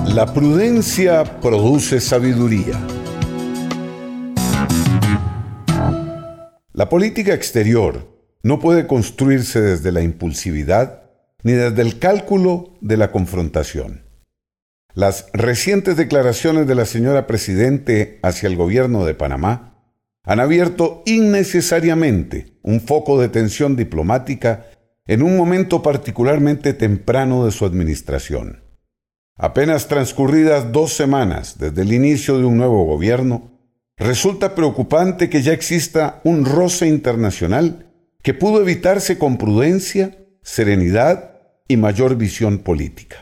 La prudencia produce sabiduría. La política exterior no puede construirse desde la impulsividad ni desde el cálculo de la confrontación. Las recientes declaraciones de la señora Presidente hacia el gobierno de Panamá han abierto innecesariamente un foco de tensión diplomática en un momento particularmente temprano de su administración. Apenas transcurridas 2 semanas desde el inicio de un nuevo gobierno, resulta preocupante que ya exista un roce internacional que pudo evitarse con prudencia, serenidad y mayor visión política.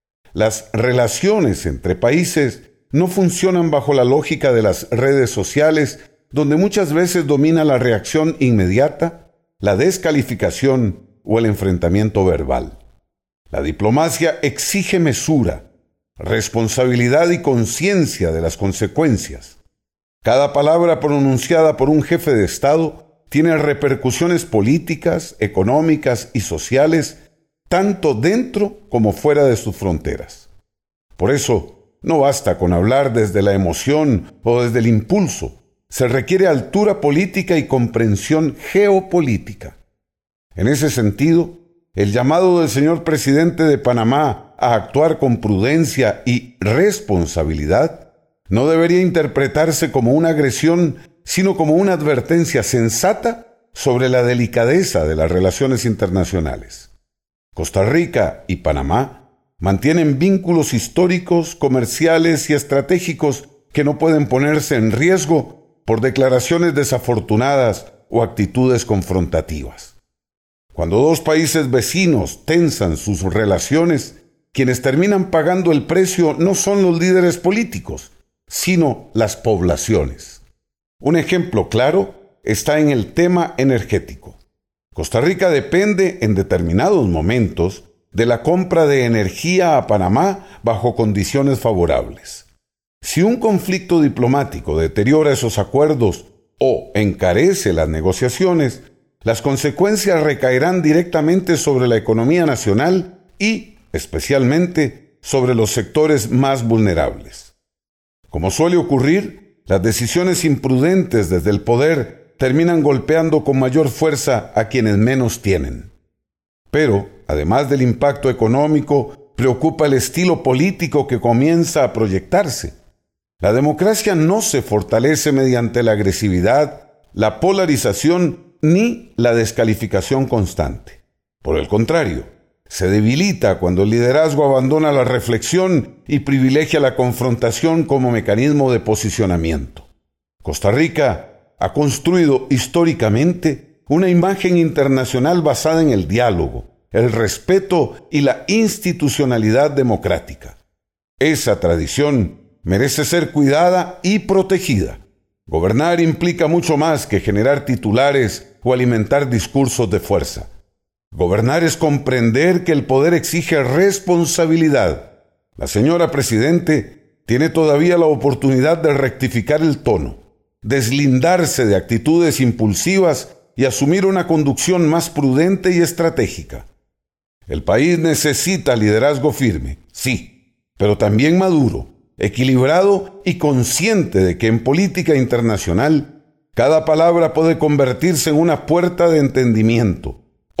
Las relaciones entre países no funcionan bajo la lógica de las redes sociales, donde muchas veces domina la reacción inmediata, la descalificación o el enfrentamiento verbal. La diplomacia exige mesura, responsabilidad y conciencia de las consecuencias. Cada palabra pronunciada por un jefe de Estado tiene repercusiones políticas, económicas y sociales, tanto dentro como fuera de sus fronteras. Por eso, no basta con hablar desde la emoción o desde el impulso. Se requiere altura política y comprensión geopolítica. En ese sentido, el llamado del señor presidente de Panamá a actuar con prudencia y responsabilidad no debería interpretarse como una agresión, sino como una advertencia sensata sobre la delicadeza de las relaciones internacionales. Costa Rica y Panamá mantienen vínculos históricos, comerciales y estratégicos que no pueden ponerse en riesgo por declaraciones desafortunadas o actitudes confrontativas. Cuando 2 países vecinos tensan sus relaciones, quienes terminan pagando el precio no son los líderes políticos, sino las poblaciones. Un ejemplo claro está en el tema energético. Costa Rica depende en determinados momentos de la compra de energía a Panamá bajo condiciones favorables. Si un conflicto diplomático deteriora esos acuerdos o encarece las negociaciones, las consecuencias recaerán directamente sobre la economía nacional y, especialmente, sobre los sectores más vulnerables. Como suele ocurrir, las decisiones imprudentes desde el poder terminan golpeando con mayor fuerza a quienes menos tienen. Pero, además del impacto económico, preocupa el estilo político que comienza a proyectarse. La democracia no se fortalece mediante la agresividad, la polarización ni la descalificación constante. Por el contrario, se debilita cuando el liderazgo abandona la reflexión y privilegia la confrontación como mecanismo de posicionamiento. Costa Rica ha construido históricamente una imagen internacional basada en el diálogo, el respeto y la institucionalidad democrática. Esa tradición merece ser cuidada y protegida. Gobernar implica mucho más que generar titulares o alimentar discursos de fuerza. Gobernar es comprender que el poder exige responsabilidad. La señora Presidente tiene todavía la oportunidad de rectificar el tono, deslindarse de actitudes impulsivas y asumir una conducción más prudente y estratégica. El país necesita liderazgo firme, sí, pero también maduro, equilibrado y consciente de que en política internacional cada palabra puede convertirse en una puerta de entendimiento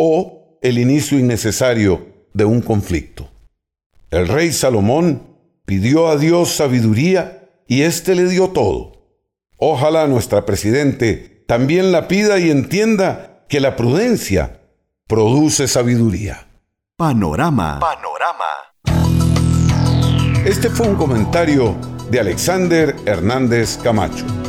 o el inicio innecesario de un conflicto. El rey Salomón pidió a Dios sabiduría y éste le dio todo. Ojalá nuestra Presidente también la pida y entienda que la prudencia produce sabiduría. Panorama. Este fue un comentario de Alexander Hernández Camacho.